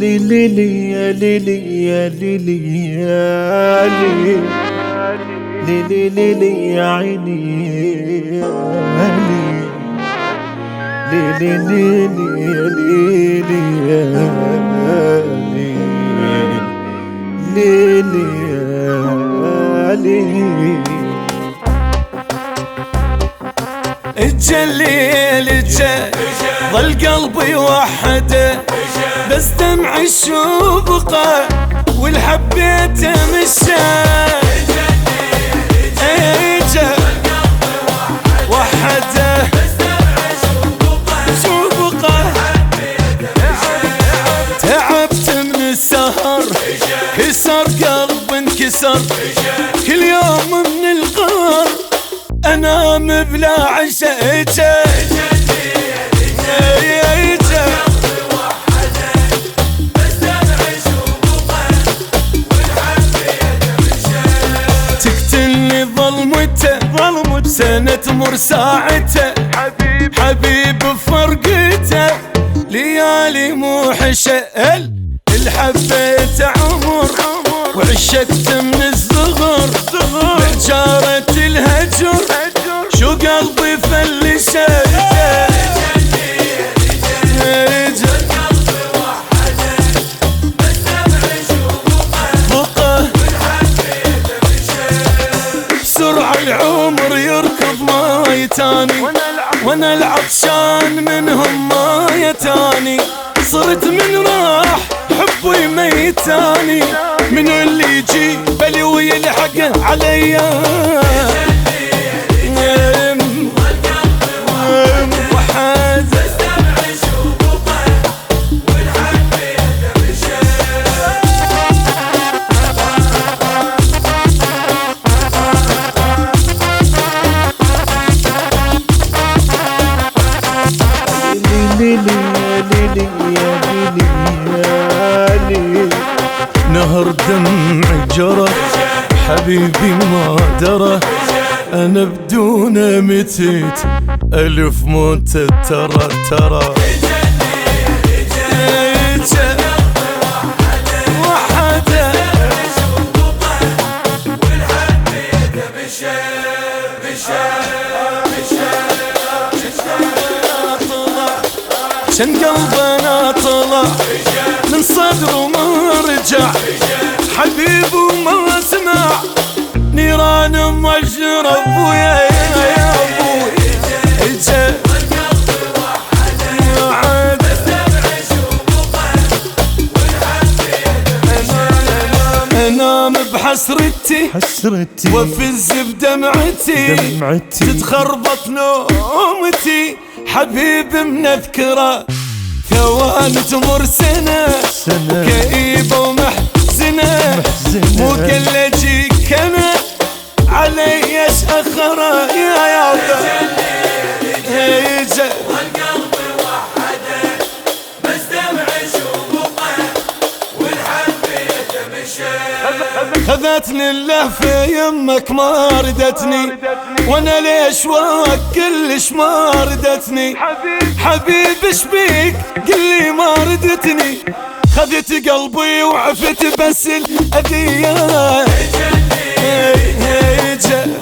ليلي يا ليلي يا ليلي يا ليلي ليلي ليلي يا عيني يا ليلي ليلي يا ليلي يا ليلي ليلي يا ليلي. اجا الليل اجا ظل قلبي وحده بس دمع الشوبقه والحبيته مشى. اجا وحده شوبقه تعبت من السهر كسر قلب انكسر كل يوم من القهر انام بلا عشاء. اجا تقتلني ظلمته سنة تمر ساعته حبيب بفرقته ليالي مو حشل الحبيت عمر وعشقت من الصغر بحجارة الهجر شو قلبي فلشه. بسرعة العمر يركض ما يتاني وانا العطشان منهم ما يتاني صرت من راح حبي ميتاني من اللي يجي بلي ويلحق عليا. نهر دمع جرى حبيبي ما درى انا بدونه متيت الف موت ترى ترى. وحده شن قلبنا طلع من صدر وما رجع حبيب وما سمع نيران مجرى ابويا يا ابوي. اجا انام بحسرتي وافز بدمعتي تتخربط نومتي حبيب من اذكره ثواني تمر سنة كئيبة ومحزنة مو كل اجيك انا علي ايش اخره يا يابا. اجا والقلب وحده بس دمع شوقه والحبيت مشى. خذتني اللهفة يمك ما ردتني وانا ليش واك كلش ما ردتني حبيب ايش بيك قلي ما ردتني خذت قلبي وعفت بس الاذية.